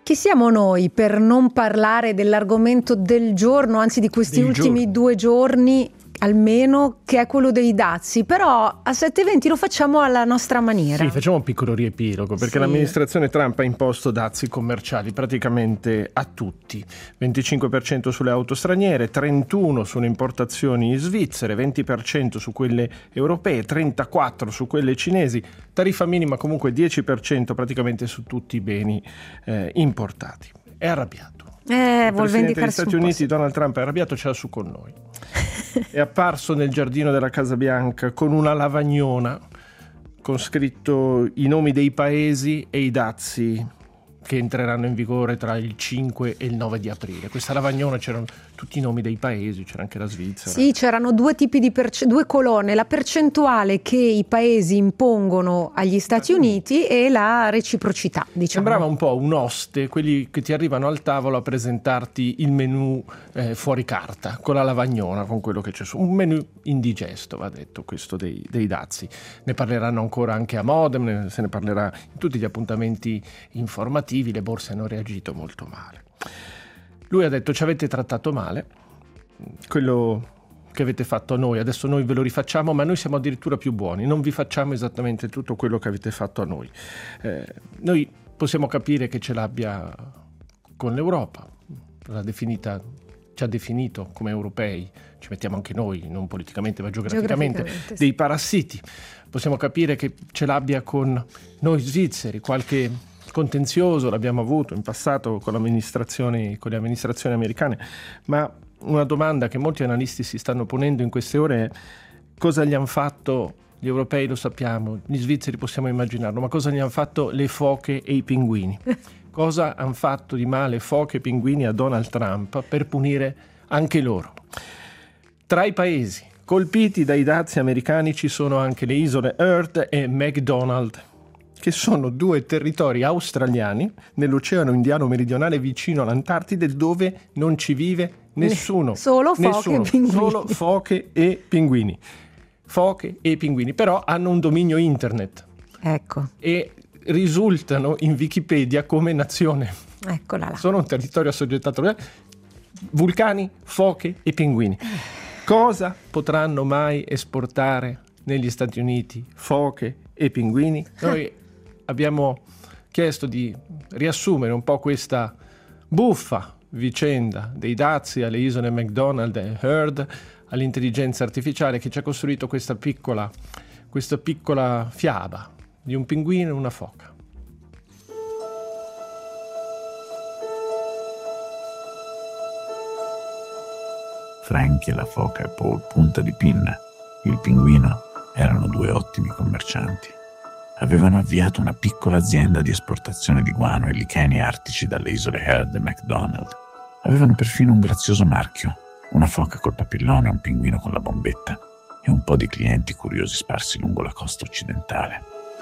Chi siamo noi per non parlare dell'argomento del giorno, anzi di questi ultimi 2 giorni almeno, che è quello dei dazi? Però a 7:20 lo facciamo alla nostra maniera. Sì, facciamo un piccolo riepilogo, perché l'amministrazione Trump ha imposto dazi commerciali praticamente a tutti. 25% sulle auto straniere, 31% sulle importazioni svizzere, 20% su quelle europee, 34% su quelle cinesi, tariffa minima comunque 10% praticamente su tutti i beni importati. È arrabbiato. Il presidente degli Stati Uniti, Donald Trump, è arrabbiato, ce l'ha su con noi. È apparso nel giardino della Casa Bianca con una lavagnona con scritto i nomi dei paesi e i dazi che entreranno in vigore tra il 5 e il 9 di aprile. Questa lavagnona c'erano tutti i nomi dei paesi, c'era anche la Svizzera. Sì, c'erano 2 tipi di due colonne, la percentuale che i paesi impongono agli Stati Uniti e la reciprocità, diciamo. Sembrava un po' un oste, quelli che ti arrivano al tavolo a presentarti il menù fuori carta, con la lavagnona, con quello che c'è su. Un menù indigesto, va detto, questo dei dazi. Ne parleranno ancora anche a Modem, se ne parlerà in tutti gli appuntamenti informativi, le borse hanno reagito molto male. Lui ha detto: ci avete trattato male, quello che avete fatto a noi, adesso noi ve lo rifacciamo, ma noi siamo addirittura più buoni, non vi facciamo esattamente tutto quello che avete fatto a noi. Noi possiamo capire che ce l'abbia con l'Europa, ci ha definito come europei, ci mettiamo anche noi, non politicamente ma geograficamente sì, dei parassiti. Possiamo capire che ce l'abbia con noi svizzeri, qualche contenzioso l'abbiamo avuto in passato con le amministrazioni americane, ma una domanda che molti analisti si stanno ponendo in queste ore è: cosa gli hanno fatto gli europei? Lo sappiamo, gli svizzeri possiamo immaginarlo, ma cosa gli hanno fatto le foche e i pinguini? Cosa hanno fatto di male foche e pinguini a Donald Trump per punire anche loro? Tra i paesi colpiti dai dazi americani ci sono anche le isole Heard e McDonald, che sono 2 territori australiani nell'Oceano Indiano meridionale vicino all'Antartide, dove non ci vive nessuno. Solo foche e pinguini. Solo foche e pinguini. Foche e pinguini, però hanno un dominio internet. Ecco. E risultano in Wikipedia come nazione. Eccola là. Sono un territorio assoggettato. Vulcani, foche e pinguini. Cosa potranno mai esportare negli Stati Uniti foche e pinguini? Noi abbiamo chiesto di riassumere un po' questa buffa vicenda dei dazi alle isole McDonald e Heard, all'intelligenza artificiale che ci ha costruito questa piccola fiaba di un pinguino e una foca. Frankie la foca e Paul punta di pinna, il pinguino, erano 2 ottimi commercianti. Avevano avviato una piccola azienda di esportazione di guano e licheni artici dalle isole Heard e McDonald. Avevano perfino un grazioso marchio, una foca col papillone, un pinguino con la bombetta e un po' di clienti curiosi sparsi lungo la costa occidentale.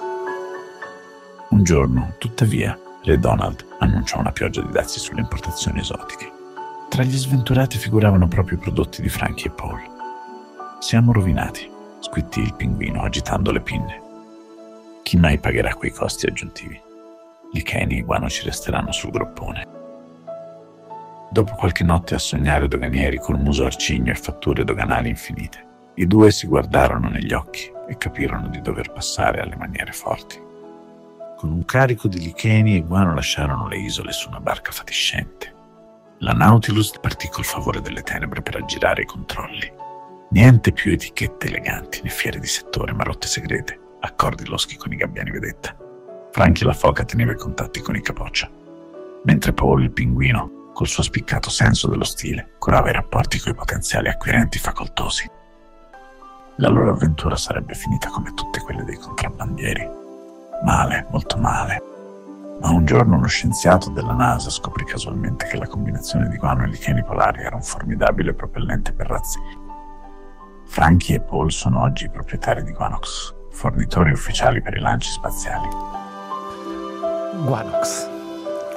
Un giorno, tuttavia, Re Donald annunciò una pioggia di dazi sulle importazioni esotiche. Tra gli sventurati figuravano proprio i prodotti di Frankie e Paul. «Siamo rovinati», squittì il pinguino agitando le pinne. «Chi mai pagherà quei costi aggiuntivi? Licheni e guano ci resteranno sul groppone». Dopo qualche notte a sognare doganieri col muso arcigno e fatture doganali infinite, i 2 si guardarono negli occhi e capirono di dover passare alle maniere forti. Con un carico di licheni e guano lasciarono le isole su una barca fatiscente. La Nautilus partì col favore delle tenebre per aggirare i controlli. Niente più etichette eleganti né fiere di settore, ma rotte segrete, accordi loschi con i gabbiani vedetta. Frankie la foca teneva i contatti con i capoccia, mentre Paul il pinguino, col suo spiccato senso dello stile, curava i rapporti coi potenziali acquirenti facoltosi. La loro avventura sarebbe finita come tutte quelle dei contrabbandieri. Male, molto male. Ma un giorno uno scienziato della NASA scoprì casualmente che la combinazione di guano e licheni polari era un formidabile propellente per razzi. Frankie e Paul sono oggi i proprietari di Guanox, fornitori ufficiali per i lanci spaziali. Guanox.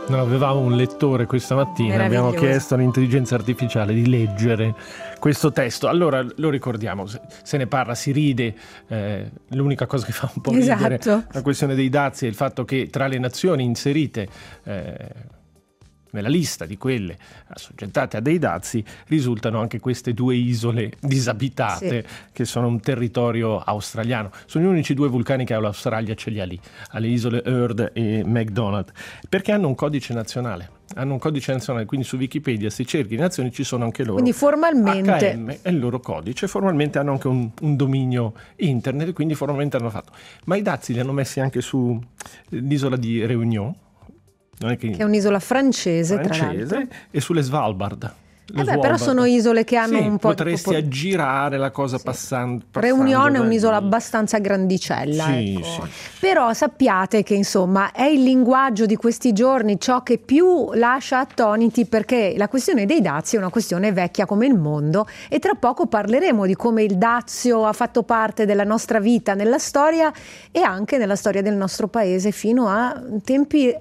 Non avevamo un lettore questa mattina, abbiamo chiesto all'intelligenza artificiale di leggere questo testo. Allora lo ricordiamo, se ne parla, si ride, l'unica cosa che fa un po' ridere la questione dei dazi è il fatto che tra le nazioni inserite nella lista di quelle assoggettate a dei dazi risultano anche queste 2 isole disabitate che sono un territorio australiano. Sono gli unici 2 vulcani che l'Australia ce li ha lì, alle isole Heard e McDonald, perché hanno un codice nazionale. Quindi su Wikipedia, se cerchi nazioni, ci sono anche loro. Quindi formalmente HM è il loro codice, formalmente hanno anche un dominio internet, quindi formalmente hanno fatto. Ma i dazi li hanno messi anche su l'isola di Réunion, che è un'isola francese tra l'altro, e sulle Svalbard. Però sono isole che hanno un po' potresti aggirare la cosa passando. Réunion è un'isola abbastanza grandicella, Però sappiate che insomma è il linguaggio di questi giorni ciò che più lascia attoniti, perché la questione dei dazi è una questione vecchia come il mondo, e tra poco parleremo di come il dazio ha fatto parte della nostra vita nella storia e anche nella storia del nostro paese fino a tempi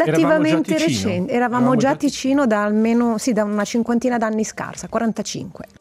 relativamente recenti. Eravamo già Ticino da una 50 d'anni scarsa, 45.